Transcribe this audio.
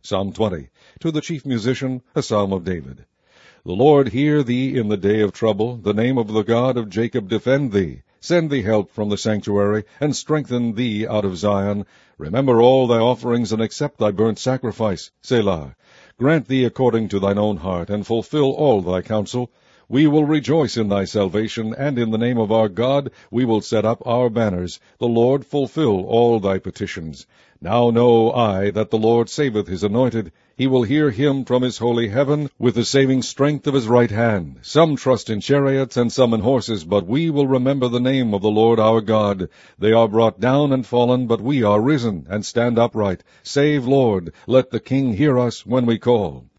Psalm 20. To the chief musician, a psalm of David. The Lord hear thee in the day of trouble. The name of the God of Jacob defend thee. Send thee help from the sanctuary, and strengthen thee out of Zion. Remember all thy offerings, and accept thy burnt sacrifice. Selah. Grant thee according to thine own heart, and fulfill all thy counsel. We will rejoice in thy salvation, and in the name of our God we will set up our banners. The Lord fulfill all thy petitions. Now know I that the Lord saveth his anointed. He will hear him from his holy heaven with the saving strength of his right hand. Some trust in chariots and some in horses, but we will remember the name of the Lord our God. They are brought down and fallen, but we are risen and stand upright. Save, Lord, let the King hear us when we call.